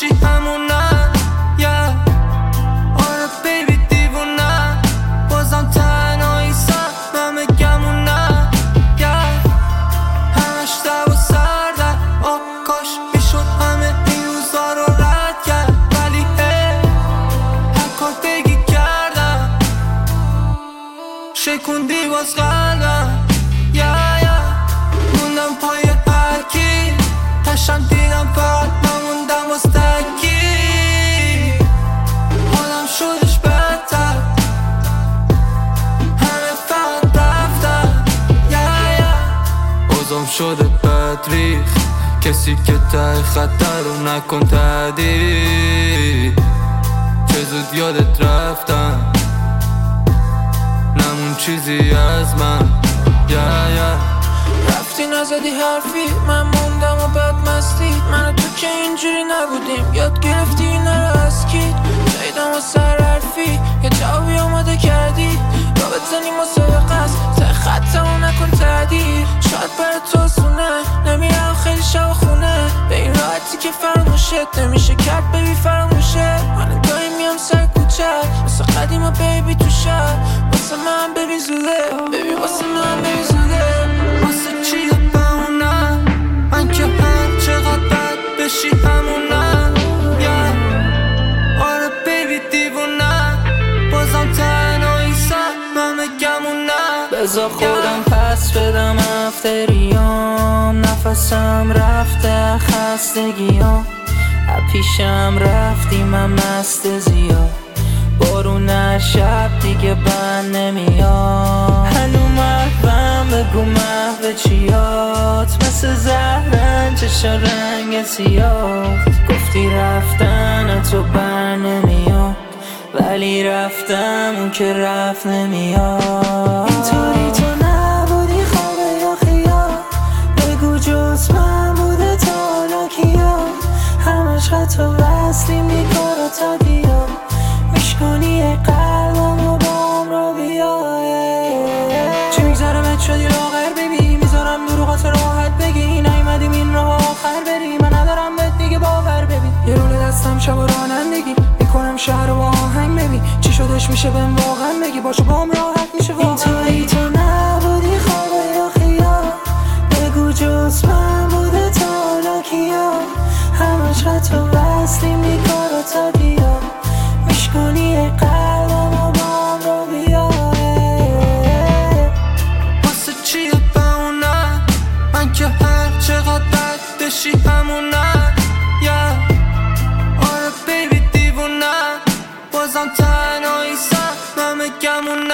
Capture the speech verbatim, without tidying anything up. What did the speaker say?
بشی همونه yeah. آره بیبی دیوونه بازم تنهایی سم همه گمونه yeah. همش دب و سرده آه کاش میشد همه این روزا رو رد کرد ولی هی هر کار بگی کردم شکوندی باز قلبم yeah, yeah. موندم پای هرکی تشم دیدم فقط نموندم باز تکی حالم شدش بدتر همه فقط رفتن yeah, yeah. اوزم شده بدریخ کسی که ته خطر رو نکن تهدید چه زود یادت رفتم نمون چیزی از من yeah, yeah. رفتی نزدی حرفی من موندم و بدمستی من و تو که اینجوری نبودیم یاد گرفتی اینا رو از کید جایدم و سر حرفی یه جوابی آماده کردی را بزنیم و سابقه است ته خطمو نکن تردید شاید برای تو آسونه نمیرم خیلی شب خونه به این راحتی که فراموشت نمیشه کرد ببی فراموشه من گاهی میام سر کوچه مثل قدیم و بیبی تو شب واسه من ببین زوده ببین واسه من ببین زوده واسه چیه بمونه من که هر چقدر بد بشی همونه yeah. آره بیبی دیوونه بازم تنهایی سم همه گمونه بذار خودم پس بدم افتریام نفسم رفته خستگیام پیشم رفتی من مست زیاد بارون هر شب دیگه بند نمیاد هنو محوم بگو محو چیات مثل زهرن چشا رنگ سیاه گفتی رفتن تو بر نمیاد ولی رفتم اون که رفت نمیاد اینطوری تو نبودی خوابه یا خیال بگو جز من بوده تا حالا کیا همش خط و وصلی میکارا تا دیا میشکنی قلبم و بام رو بیای چی میگذرمت شدی لاغر ببی میذارم دروغات راحت بگی نیومدیم این راه آخر بری من ندارم بهت دیگه باور ببین یه رول دستم شب و رانندگی میکنم شهر و آهنگ ببین چی شدش میشه بهم واقعا بگی باشو بام راحت میشه واقعا اینطوری تو نبودی خوابه یا خیال بگو جز من بوده تا حالا کیا همش خط و وصلی میکارا تا بیا میشکنی قلبم و بام رو بیای واسه چیه بمونه من که هر چقدر بد بشی همونه yeah. آره بیبی دیوونه بازم تنهایی سم همه گمونه